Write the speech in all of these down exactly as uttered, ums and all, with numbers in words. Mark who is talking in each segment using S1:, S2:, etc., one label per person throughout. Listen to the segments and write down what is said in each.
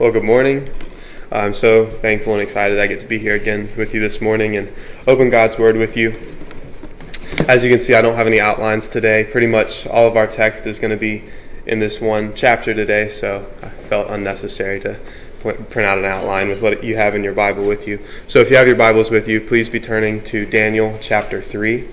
S1: Well, good morning. I'm so thankful and excited I get to be here again with you this morning and open God's Word with you. As you can see, I don't have any outlines today. Pretty much all of our text is going to be in this one chapter today, so I felt unnecessary to print out an outline with what you have in your Bible with you. So if you have your Bibles with you, please be turning to Daniel chapter three.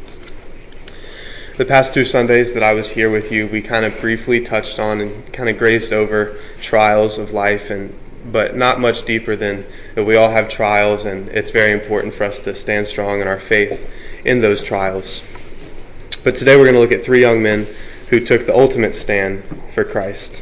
S1: The past two Sundays that I was here with you, we kind of briefly touched on and kind of grazed over trials of life, and but not much deeper than that we all have trials, and it's very important for us to stand strong in our faith in those trials. But today we're going to look at three young men who took the ultimate stand for Christ.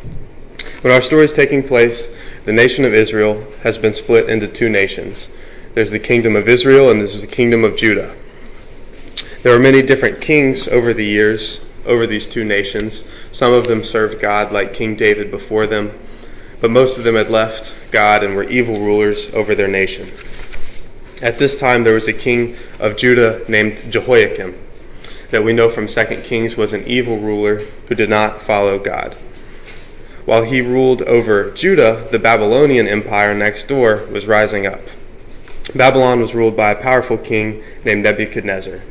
S1: When our story is taking place, the nation of Israel has been split into two nations. There's the kingdom of Israel and there's the kingdom of Judah. There were many different kings over the years, over these two nations. Some of them served God like King David before them, but most of them had left God and were evil rulers over their nation. At this time, there was a king of Judah named Jehoiakim, that we know from Second Kings was an evil ruler who did not follow God. While he ruled over Judah, the Babylonian Empire next door was rising up. Babylon was ruled by a powerful king named Nebuchadnezzar.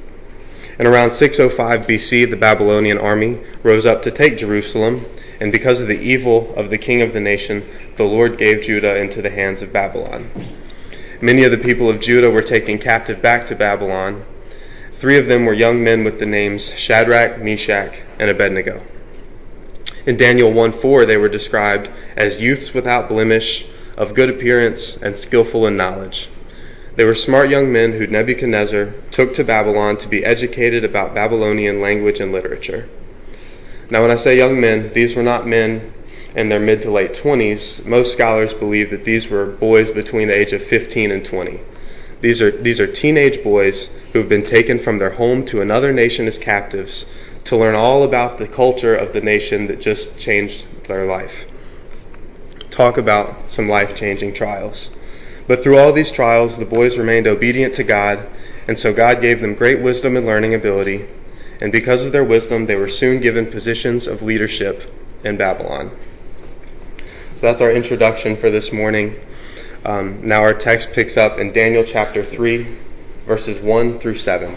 S1: In around six oh five B C, the Babylonian army rose up to take Jerusalem, and because of the evil of the king of the nation, the Lord gave Judah into the hands of Babylon. Many of the people of Judah were taken captive back to Babylon. Three of them were young men with the names Shadrach, Meshach, and Abednego. In Daniel one four, they were described as youths without blemish, of good appearance, and skillful in knowledge. They were smart young men who Nebuchadnezzar took to Babylon to be educated about Babylonian language and literature. Now, when I say young men, these were not men in their mid to late twenties. Most scholars believe that these were boys between the age of fifteen and twenty. These are these are teenage boys who have been taken from their home to another nation as captives to learn all about the culture of the nation that just changed their life. Talk about some life-changing trials. But through all these trials, the boys remained obedient to God, and so God gave them great wisdom and learning ability, and because of their wisdom, they were soon given positions of leadership in Babylon. So that's our introduction for this morning. Um, now our text picks up in Daniel chapter three, verses one through seven.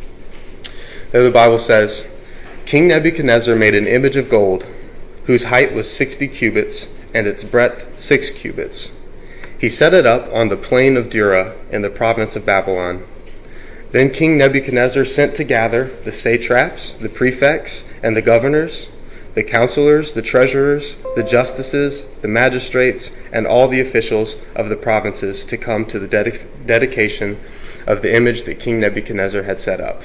S1: There the Bible says, King Nebuchadnezzar made an image of gold, whose height was sixty cubits, and its breadth six cubits. He set it up on the plain of Dura in the province of Babylon. Then King Nebuchadnezzar sent to gather the satraps, the prefects, and the governors, the counselors, the treasurers, the justices, the magistrates, and all the officials of the provinces to come to the dedic- dedication of the image that King Nebuchadnezzar had set up.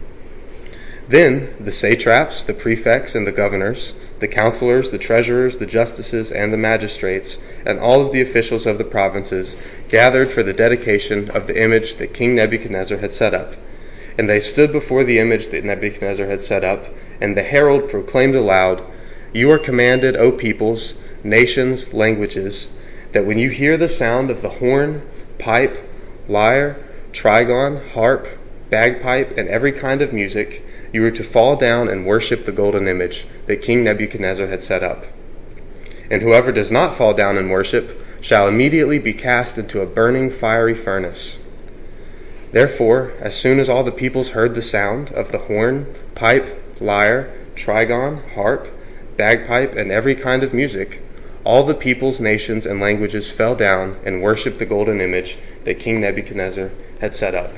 S1: Then the satraps, the prefects, and the governors, the counselors, the treasurers, the justices, and the magistrates, and all of the officials of the provinces gathered for the dedication of the image that King Nebuchadnezzar had set up. And they stood before the image that Nebuchadnezzar had set up, and the herald proclaimed aloud, You are commanded, O peoples, nations, languages, that when you hear the sound of the horn, pipe, lyre, trigon, harp, bagpipe, and every kind of music, you are to fall down and worship the golden image that King Nebuchadnezzar had set up. And whoever does not fall down and worship shall immediately be cast into a burning fiery furnace. Therefore, as soon as all the peoples heard the sound of the horn, pipe, lyre, trigon, harp, bagpipe, and every kind of music, all the peoples, nations, and languages fell down and worshipped the golden image that King Nebuchadnezzar had set up.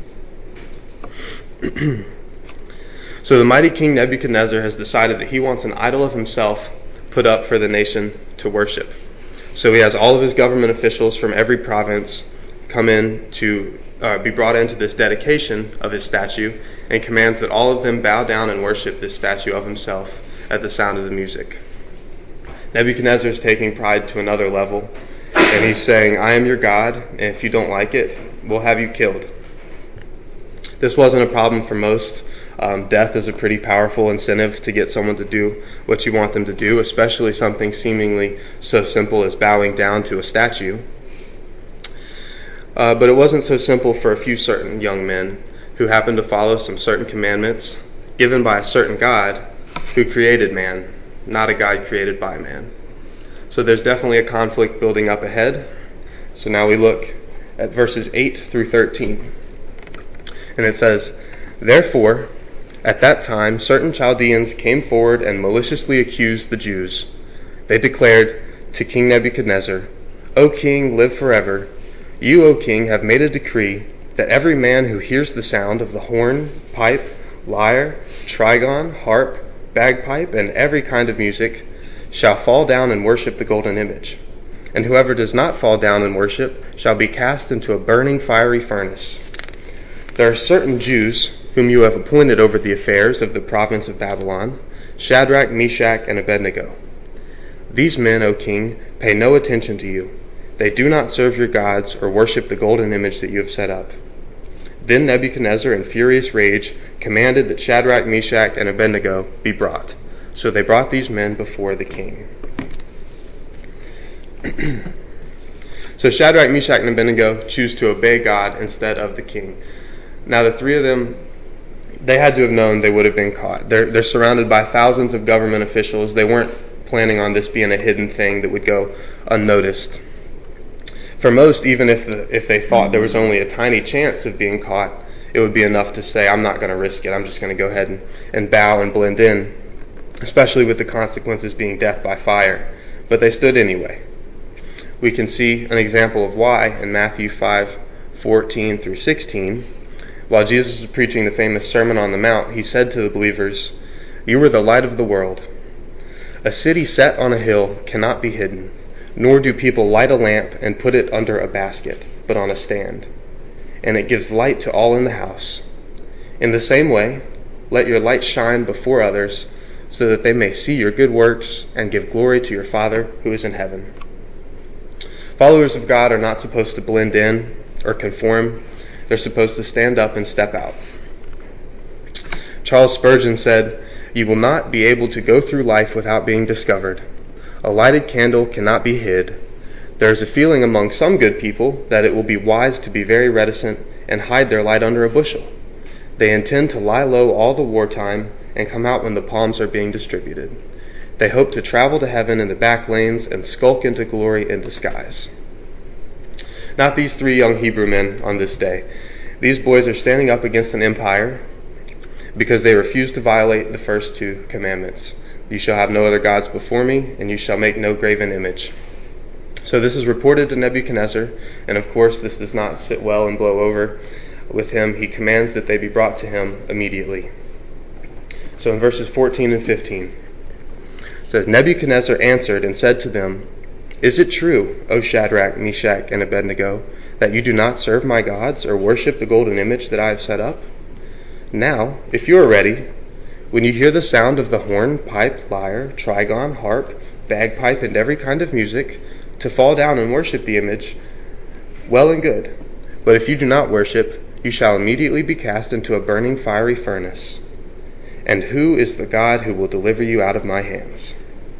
S1: So the mighty King Nebuchadnezzar has decided that he wants an idol of himself put up for the nation to worship. So he has all of his government officials from every province come in to uh, be brought into this dedication of his statue, and commands that all of them bow down and worship this statue of himself at the sound of the music. Nebuchadnezzar is taking pride to another level, and he's saying, I am your God, and if you don't like it, we'll have you killed. This wasn't a problem for most. Um, death is a pretty powerful incentive to get someone to do what you want them to do, especially something seemingly so simple as bowing down to a statue. Uh, but it wasn't so simple for a few certain young men who happened to follow some certain commandments given by a certain God who created man, not a God created by man. So there's definitely a conflict building up ahead. So now we look at verses eight through thirteen. And it says, "Therefore, at that time, certain Chaldeans came forward and maliciously accused the Jews. They declared to King Nebuchadnezzar, 'O king, live forever. You, O king, have made a decree that every man who hears the sound of the horn, pipe, lyre, trigon, harp, bagpipe, and every kind of music shall fall down and worship the golden image. And whoever does not fall down and worship shall be cast into a burning fiery furnace. There are certain Jews whom you have appointed over the affairs of the province of Babylon, Shadrach, Meshach, and Abednego. These men, O king, pay no attention to you. They do not serve your gods or worship the golden image that you have set up.' Then Nebuchadnezzar, in furious rage, commanded that Shadrach, Meshach, and Abednego be brought. So they brought these men before the king." So Shadrach, Meshach, and Abednego choose to obey God instead of the king. Now the three of them, they had to have known they would have been caught. They're, they're surrounded by thousands of government officials. They weren't planning on this being a hidden thing that would go unnoticed. For most, even if the, if they thought there was only a tiny chance of being caught, it would be enough to say, "I'm not going to risk it. I'm just going to go ahead and, and bow and blend in," especially with the consequences being death by fire. But they stood anyway. We can see an example of why in Matthew five fourteen through sixteen. While Jesus was preaching the famous Sermon on the Mount, he said to the believers, "You are the light of the world. A city set on a hill cannot be hidden, nor do people light a lamp and put it under a basket, but on a stand. And it gives light to all in the house. In the same way, let your light shine before others, so that they may see your good works and give glory to your Father who is in heaven." Followers of God are not supposed to blend in or conform. They're supposed to stand up and step out. Charles Spurgeon said, "You will not be able to go through life without being discovered. A lighted candle cannot be hid. There is a feeling among some good people that it will be wise to be very reticent and hide their light under a bushel. They intend to lie low all the wartime and come out when the palms are being distributed. They hope to travel to heaven in the back lanes and skulk into glory in disguise." Not these three young Hebrew men on this day. These boys are standing up against an empire because they refuse to violate the first two commandments. "You shall have no other gods before me, and you shall make no graven image." So this is reported to Nebuchadnezzar, and of course this does not sit well and blow over with him. He commands that they be brought to him immediately. So in verses fourteen and fifteen, it says, "Nebuchadnezzar answered and said to them, 'Is it true, O Shadrach, Meshach, and Abednego, that you do not serve my gods or worship the golden image that I have set up? Now, if you are ready, when you hear the sound of the horn, pipe, lyre, trigon, harp, bagpipe, and every kind of music, to fall down and worship the image, well and good. But if you do not worship, you shall immediately be cast into a burning fiery furnace. And who is the God who will deliver you out of my hands?'"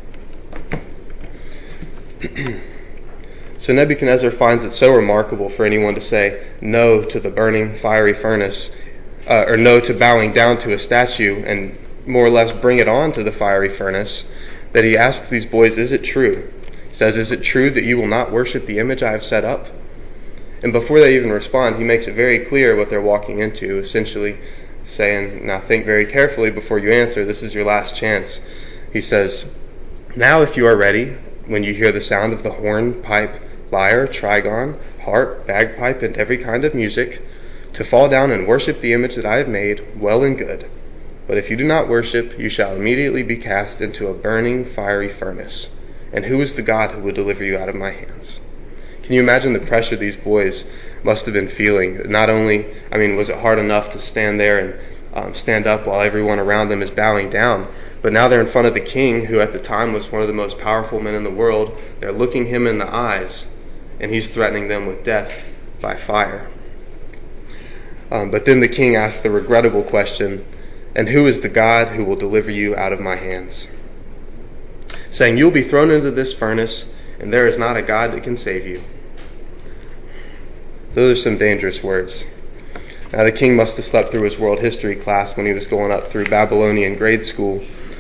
S1: So Nebuchadnezzar finds it so remarkable for anyone to say no to the burning fiery furnace, uh, or no to bowing down to a statue and more or less bring it on to the fiery furnace, that he asks these boys, "Is it true?" He says, "Is it true that you will not worship the image I have set up?" And before they even respond, he makes it very clear what they're walking into, essentially saying, "Now think very carefully before you answer. This is your last chance." He says, "Now if you are ready, when you hear the sound of the horn, pipe, lyre, trigon, harp, bagpipe, and every kind of music, to fall down and worship the image that I have made, well and good. But if you do not worship, you shall immediately be cast into a burning fiery furnace. And who is the God who will deliver you out of my hands?" Can you imagine the pressure these boys must have been feeling? Not only, I mean, was it hard enough to stand there and um, stand up while everyone around them is bowing down, but now they're in front of the king, who at the time was one of the most powerful men in the world. They're looking him in the eyes, and he's threatening them with death by fire. Um, but then the king asks the regrettable question, "And who is the God who will deliver you out of my hands?" Saying, "You'll be thrown into this furnace, and there is not a God that can save you." Those are some dangerous words. Now the king must have slept through his world history class when he was going up through Babylonian grade school,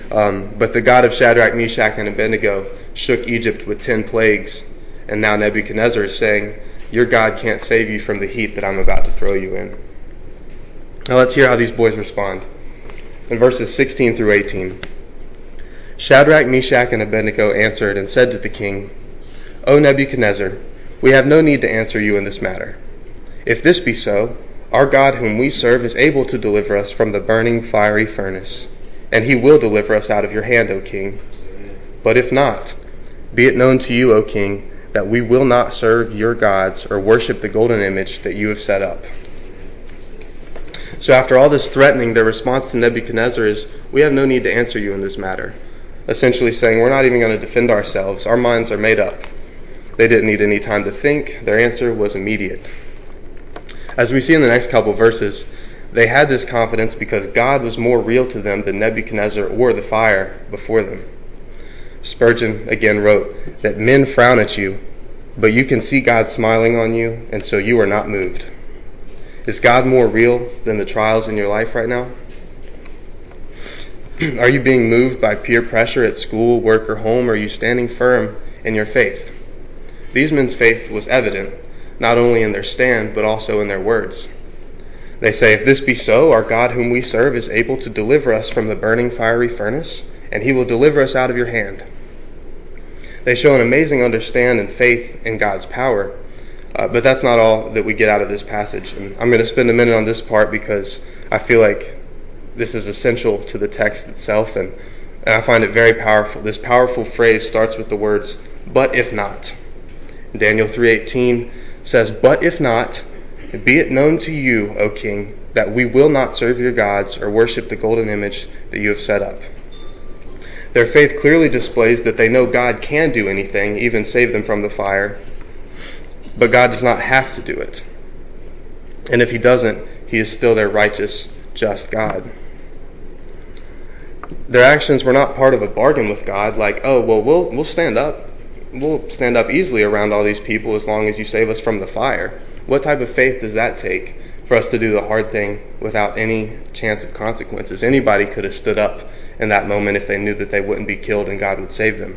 S1: Um, but the God of Shadrach, Meshach, and Abednego shook Egypt with ten plagues, and now Nebuchadnezzar is saying, your God can't save you from the heat that I'm about to throw you in. Now let's hear how these boys respond. In verses sixteen through eighteen, Shadrach, Meshach, and Abednego answered and said to the king, O Nebuchadnezzar, we have no need to answer you in this matter. If this be so, our God whom we serve is able to deliver us from the burning fiery furnace, and he will deliver us out of your hand, O king. But if not, be it known to you, O king, that we will not serve your gods or worship the golden image that you have set up. So after all this threatening, their response to Nebuchadnezzar is, we have no need to answer you in this matter. Essentially saying, we're not even going to defend ourselves. Our minds are made up. They didn't need any time to think. Their answer was immediate. As we see in the next couple verses, they had this confidence because God was more real to them than Nebuchadnezzar or the fire before them. Spurgeon again wrote that men frown at you, but you can see God smiling on you, and so you are not moved. Is God more real than the trials in your life right now? Are you being moved by peer pressure at school, work, or home, or are you standing firm in your faith? These men's faith was evident, not only in their stand, but also in their words. They say, if this be so, our God whom we serve is able to deliver us from the burning fiery furnace, and he will deliver us out of your hand. They show an amazing understanding and faith in God's power, uh, but that's not all that we get out of this passage. And I'm going to spend a minute on this part because I feel like this is essential to the text itself, and, and I find it very powerful. This powerful phrase starts with the words, but if not. Daniel three eighteen says, but if not, be it known to you, O king, that we will not serve your gods or worship the golden image that you have set up. Their faith clearly displays that they know God can do anything, even save them from the fire, but God does not have to do it. And if he doesn't, he is still their righteous, just God. Their actions were not part of a bargain with God, like, oh, well, we'll we'll stand up. We'll stand up easily around all these people as long as you save us from the fire. What type of faith does that take for us to do the hard thing without any chance of consequences? Anybody could have stood up in that moment if they knew that they wouldn't be killed and God would save them.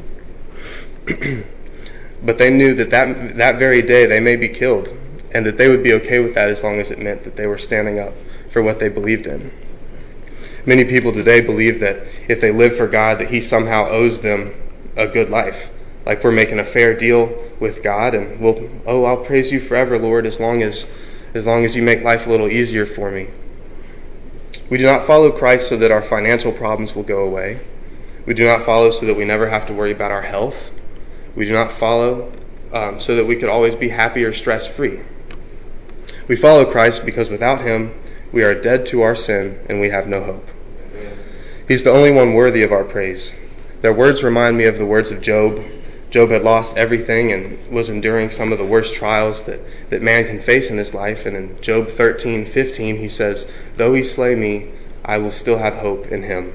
S1: But they knew that, that that very day they may be killed, and that they would be okay with that as long as it meant that they were standing up for what they believed in. Many people today believe that if they live for God, that he somehow owes them a good life. Like we're making a fair deal with God, and we'll, oh, I'll praise you forever, Lord, as long as as long as you make life a little easier for me. We do not follow Christ so that our financial problems will go away. We do not follow so that we never have to worry about our health. We do not follow um, so that we could always be happy or stress-free. We follow Christ because without him, we are dead to our sin and we have no hope. He's the only one worthy of our praise. Their words remind me of the words of Job. Job had lost everything and was enduring some of the worst trials that, that man can face in his life. And in Job thirteen fifteen, he says, though he slay me, I will still have hope in him.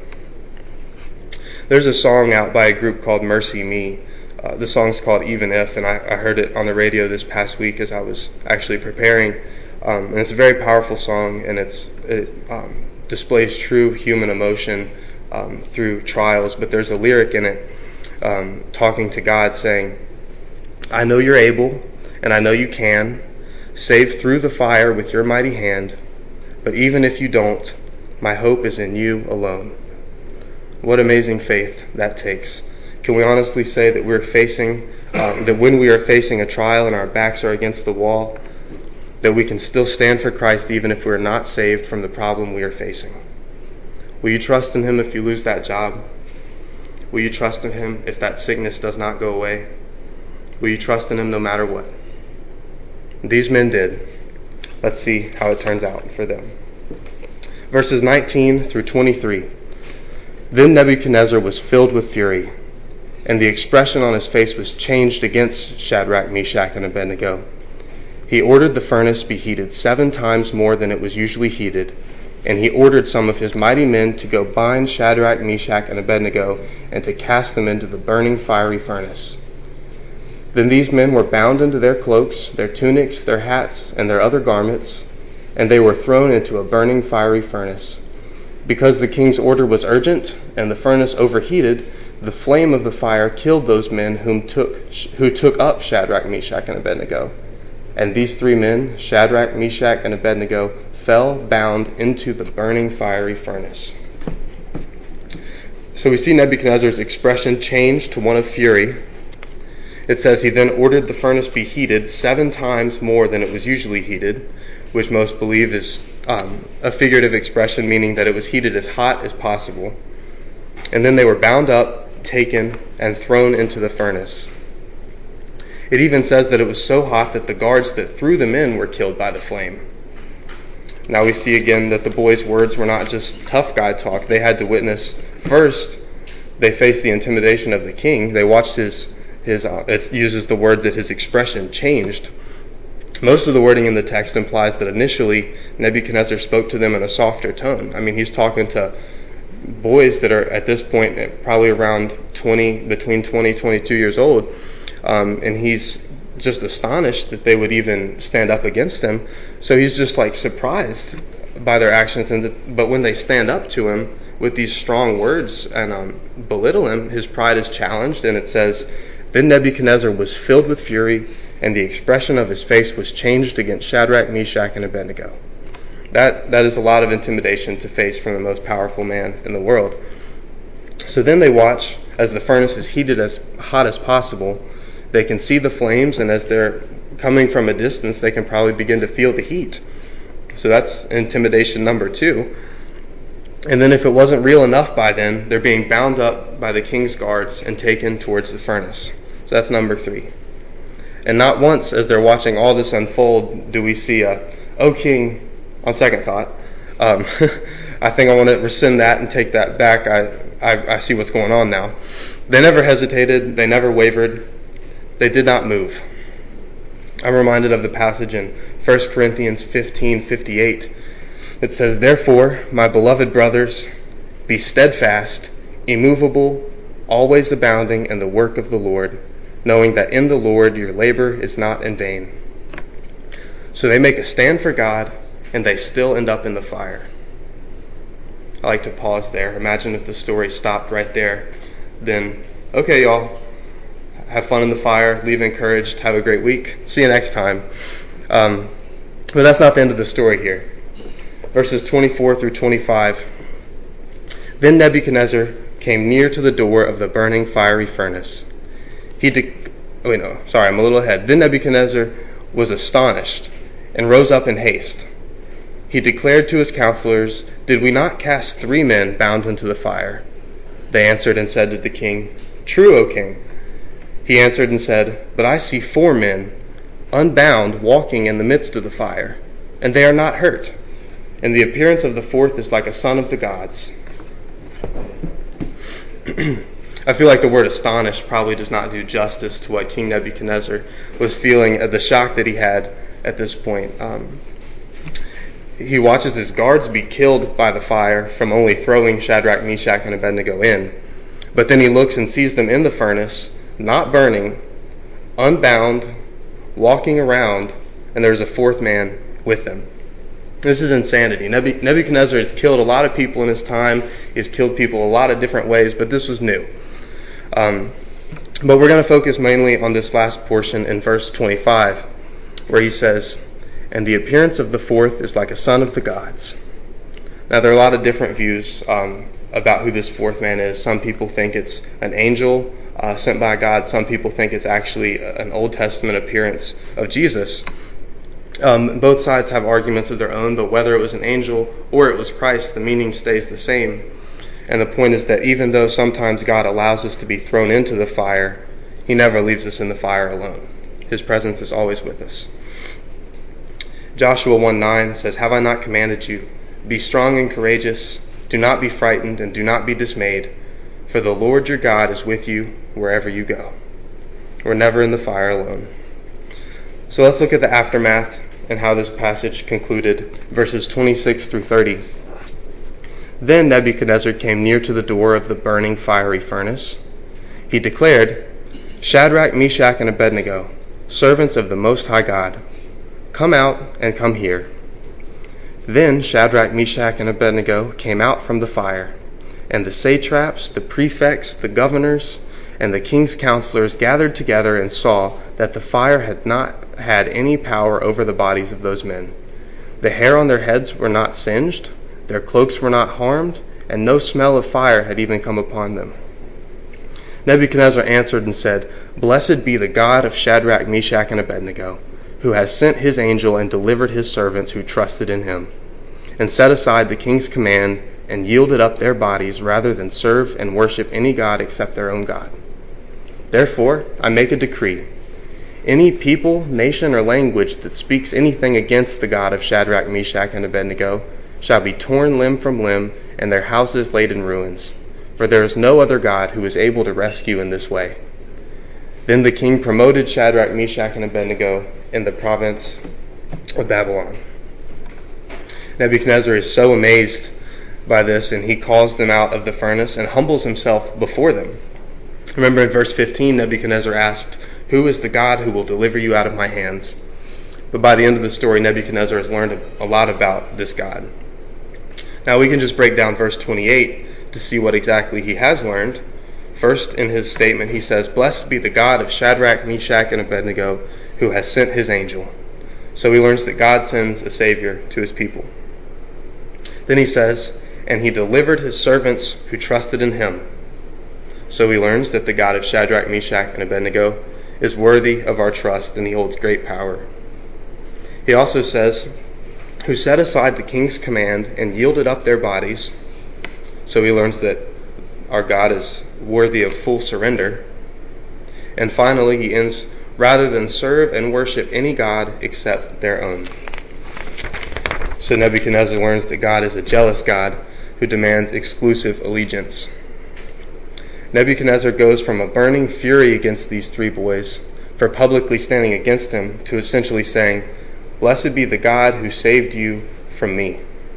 S1: There's a song out by a group called Mercy Me. Uh, the song's called Even If, and I, I heard it on the radio this past week as I was actually preparing. Um, and it's a very powerful song, and it's it um, displays true human emotion um, through trials. But there's a lyric in it Um, talking to God saying, I know you're able, and I know you can, save through the fire with your mighty hand, but even if you don't, my hope is in you alone. What amazing faith that takes. Can we honestly say that we're facing, um, that when we are facing a trial and our backs are against the wall, that we can still stand for Christ even if we're not saved from the problem we are facing? Will you trust in him if you lose that job? Will you trust in him if that sickness does not go away? Will you trust in him no matter what? These men did. Let's see how it turns out for them. Verses nineteen through twenty-three. Then Nebuchadnezzar was filled with fury, and the expression on his face was changed against Shadrach, Meshach, and Abednego. He ordered the furnace be heated seven times more than it was usually heated, and he ordered some of his mighty men to go bind Shadrach, Meshach, and Abednego and to cast them into the burning fiery furnace. Then these men were bound into their cloaks, their tunics, their hats, and their other garments, and they were thrown into a burning fiery furnace.
S2: Because the king's order was urgent and the furnace overheated, the flame of the fire killed those men whom took, who took up Shadrach, Meshach, and Abednego. And these three men, Shadrach, Meshach, and Abednego, fell bound into the burning fiery furnace. So we see Nebuchadnezzar's expression change to one of fury. It says he then ordered the furnace be heated seven times more than it was usually heated, which most believe is um, a figurative expression, meaning that it was heated as hot as possible. And then they were bound up, taken, and thrown into the furnace. It even says that it was so hot that the guards that threw them in were killed by the flame. Now we see again that the boys' words were not just tough guy talk. They had to witness, first, they faced the intimidation of the king. They watched his, his uh, it uses the word that his expression changed. Most of the wording in the text implies that initially Nebuchadnezzar spoke to them in a softer tone. I mean, he's talking to boys that are at this point probably around twenty, between twenty, twenty-two years old. Um, and he's just astonished that they would even stand up against him. So he's just like surprised by their actions. And the, but when they stand up to him with these strong words and um, belittle him, his pride is challenged. And it says, then Nebuchadnezzar was filled with fury, and the expression of his face was changed against Shadrach, Meshach, and Abednego. That that is a lot of intimidation to face from the most powerful man in the world. So then they watch as the furnace is heated as hot as possible. They can see the flames, and as they're coming from a distance, they can probably begin to feel the heat. So that's intimidation number two. And then if it wasn't real enough by then, they're being bound up by the king's guards and taken towards the furnace. So that's number three. And not once as they're watching all this unfold do we see a, "O king," on second thought. Um, I think I want to rescind that and take that back. I, I, I see what's going on now. They never hesitated. They never wavered. They did not move. I'm reminded of the passage in First Corinthians fifteen fifty-eight. It says, "Therefore, my beloved brothers, be steadfast, immovable, always abounding in the work of the Lord, knowing that in the Lord your labor is not in vain." So they make a stand for God, and they still end up in the fire. I like to pause there. Imagine if the story stopped right there. Then, okay, y'all, have fun in the fire, leave encouraged, have a great week. See you next time. Um, but that's not the end of the story here. Verses twenty-four through twenty-five. Then Nebuchadnezzar came near to the door of the burning fiery furnace. He de- oh, wait, no, sorry, I'm a little ahead. Then Nebuchadnezzar was astonished and rose up in haste. He declared to his counselors, "Did we not cast three men bound into the fire?" They answered and said to the king, "True, O king." He answered and said, "But I see four men, unbound, walking in the midst of the fire, and they are not hurt. And the appearance of the fourth is like a son of the gods." I feel like the word astonished probably does not do justice to what King Nebuchadnezzar was feeling at the shock that he had at this point. Um, he watches his guards be killed by the fire from only throwing Shadrach, Meshach, and Abednego in. But then he looks and sees them in the furnace, not burning, unbound, walking around, and there's a fourth man with them. This is insanity. Nebuchadnezzar has killed a lot of people in his time. He's killed people a lot of different ways, but this was new. Um, but we're going to focus mainly on this last portion in verse twenty-five, where he says, "And the appearance of the fourth is like a son of the gods." Now, there are a lot of different views um, about who this fourth man is. Some people think it's an angel uh, sent by God. Some people think it's actually an Old Testament appearance of Jesus. Um, both sides have arguments of their own, but whether it was an angel or it was Christ, the meaning stays the same. And the point is that even though sometimes God allows us to be thrown into the fire, he never leaves us in the fire alone. His presence is always with us. Joshua one nine says, "Have I not commanded you? Be strong and courageous. Do not be frightened and do not be dismayed, for the Lord your God is with you wherever you go." We're never in the fire alone. So let's look at the aftermath and how this passage concluded, verses twenty-six through thirty. Then Nebuchadnezzar came near to the door of the burning fiery furnace. He declared, "Shadrach, Meshach, and Abednego, servants of the Most High God, come out and come here." Then Shadrach, Meshach, and Abednego came out from the fire, and the satraps, the prefects, the governors, and the king's counselors gathered together and saw that the fire had not had any power over the bodies of those men. The hair on their heads were not singed, their cloaks were not harmed, and no smell of fire had even come upon them. Nebuchadnezzar answered and said, "Blessed be the God of Shadrach, Meshach, and Abednego, who has sent his angel and delivered his servants who trusted in him, and set aside the king's command and yielded up their bodies rather than serve and worship any god except their own God. Therefore, I make a decree. Any people, nation, or language that speaks anything against the God of Shadrach, Meshach, and Abednego shall be torn limb from limb and their houses laid in ruins. For there is no other God who is able to rescue in this way." Then the king promoted Shadrach, Meshach, and Abednego in the province of Babylon. Nebuchadnezzar is so amazed by this, and he calls them out of the furnace and humbles himself before them. Remember in verse fifteen, Nebuchadnezzar asked, "Who is the God who will deliver you out of my hands?" But by the end of the story, Nebuchadnezzar has learned a lot about this God. Now we can just break down verse twenty-eight to see what exactly he has learned. First, in his statement, he says, "Blessed be the God of Shadrach, Meshach, and Abednego, who has sent his angel." So he learns that God sends a Savior to his people. Then he says, "And he delivered his servants who trusted in him." So he learns that the God of Shadrach, Meshach, and Abednego is worthy of our trust, and he holds great power. He also says, "Who set aside the king's command and yielded up their bodies." So he learns that our God is worthy of full surrender. And finally, he ends, "Rather than serve and worship any god except their own." So Nebuchadnezzar learns that God is a jealous God who demands exclusive allegiance. Nebuchadnezzar goes from a burning fury against these three boys for publicly standing against him to essentially saying, "Blessed be the God who saved you from me."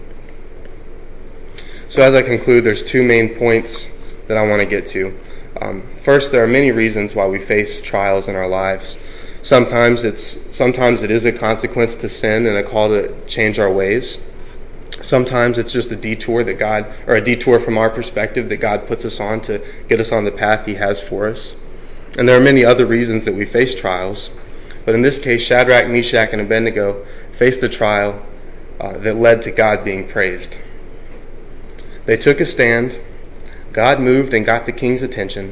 S2: So as I conclude, there's two main points that I want to get to. Um, first, there are many reasons why we face trials in our lives. Sometimes it's sometimes it is a consequence to sin and a call to change our ways. Sometimes it's just a detour that God, or a detour from our perspective that God puts us on to get us on the path he has for us. And there are many other reasons that we face trials. But in this case, Shadrach, Meshach, and Abednego faced a trial uh, that led to God being praised. They took a stand. God moved and got the king's attention.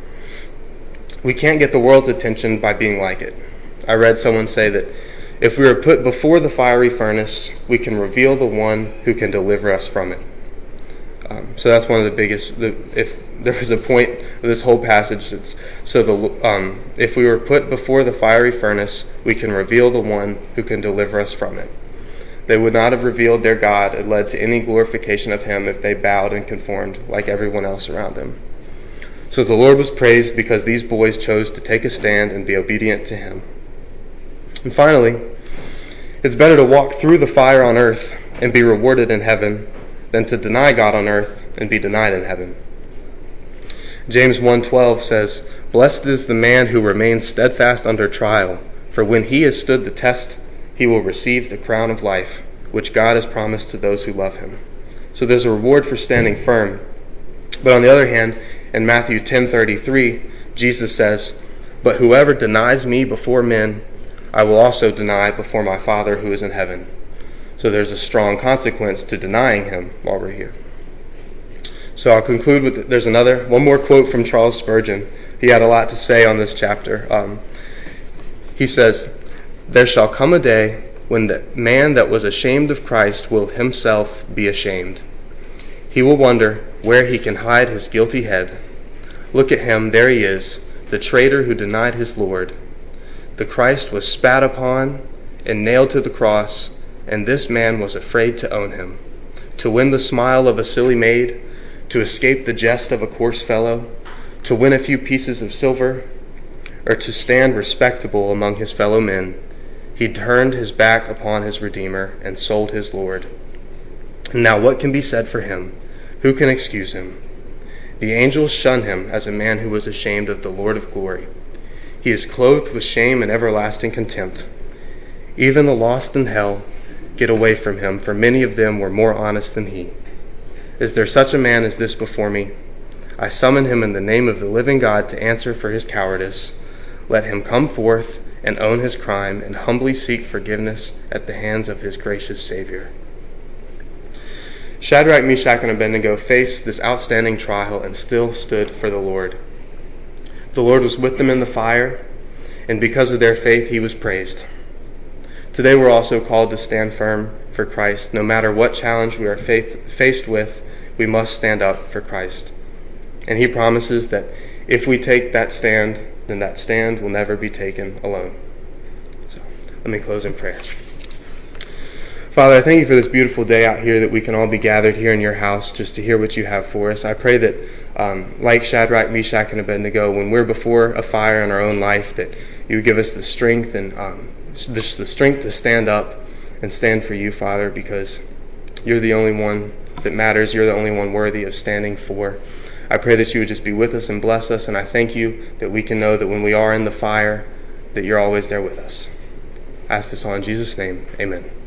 S2: We can't get the world's attention by being like it. I read someone say that if we are put before the fiery furnace, we can reveal the one who can deliver us from it. Um, so that's one of the biggest. The, if there was a point of this whole passage, that's so the um, if we were put before the fiery furnace, we can reveal the one who can deliver us from it. They would not have revealed their God and led to any glorification of him if they bowed and conformed like everyone else around them. So the Lord was praised because these boys chose to take a stand and be obedient to him. And finally, it's better to walk through the fire on earth and be rewarded in heaven than to deny God on earth and be denied in heaven. James one twelve says, "Blessed is the man who remains steadfast under trial, for when he has stood the test, he will receive the crown of life, which God has promised to those who love him." So there's a reward for standing firm. But on the other hand, in Matthew ten thirty-three, Jesus says, "But whoever denies me before men, I will also deny before my Father who is in heaven." So there's a strong consequence to denying him while we're here. So I'll conclude with, there's another, one more quote from Charles Spurgeon. He had a lot to say on this chapter. Um, he says, "There shall come a day when the man that was ashamed of Christ will himself be ashamed. He will wonder where he can hide his guilty head. Look at him, there he is, the traitor who denied his Lord. The Christ was spat upon and nailed to the cross, and this man was afraid to own him, to win the smile of a silly maid, to escape the jest of a coarse fellow, to win a few pieces of silver, or to stand respectable among his fellow men. He turned his back upon his Redeemer and sold his Lord. And now what can be said for him? Who can excuse him? The angels shun him as a man who was ashamed of the Lord of glory. He is clothed with shame and everlasting contempt. Even the lost in hell get away from him, for many of them were more honest than he. Is there such a man as this before me? I summon him in the name of the living God to answer for his cowardice. Let him come forth and own his crime and humbly seek forgiveness at the hands of his gracious Savior. Shadrach, Meshach, and Abednego faced this outstanding trial and still stood for the Lord. The Lord was with them in the fire, and because of their faith, he was praised. Today we're also called to stand firm for Christ. No matter what challenge we are faith, faced with, we must stand up for Christ. And he promises that if we take that stand, then that stand will never be taken alone. So let me close in prayer. Father, I thank you for this beautiful day out here that we can all be gathered here in your house just to hear what you have for us. I pray that um, like Shadrach, Meshach, and Abednego, when we're before a fire in our own life, that you would give us the strength and um, just the strength to stand up and stand for you, Father, because you're the only one that matters. You're the only one worthy of standing for. I pray that you would just be with us and bless us, and I thank you that we can know that when we are in the fire, that you're always there with us. I ask this all in Jesus' name. Amen.